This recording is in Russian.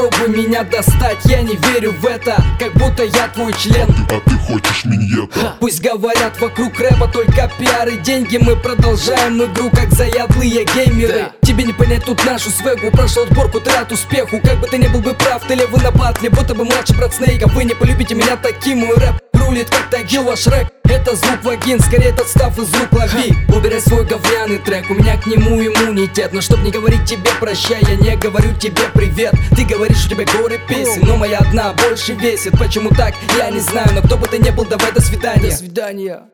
попробуй меня достать. Я не верю в это, как будто я твой член. А ты хочешь миньета? Пусть говорят вокруг рэпа только пиар и деньги. Мы продолжаем игру, как заядлые геймеры. Тебе не понять тут нашу свегу. Прошел сборку, ты рад успеху. Как бы ты не был бы прав, ты левый на батле, будто бы младший брат Снейка. Вы не полюбите меня таким, мой рэп рулит, как Тагил ваш рэп. Это звук вагин, скорее этот став из рук лови. Убирай свой говняный трек, у меня к нему иммунитет. Но чтоб не говорить тебе прощай, я не говорю тебе привет. Ты говоришь, у тебя горы песен, но моя одна больше весит. Почему так, я не знаю, но кто бы ты ни был, давай до свидания. До свидания.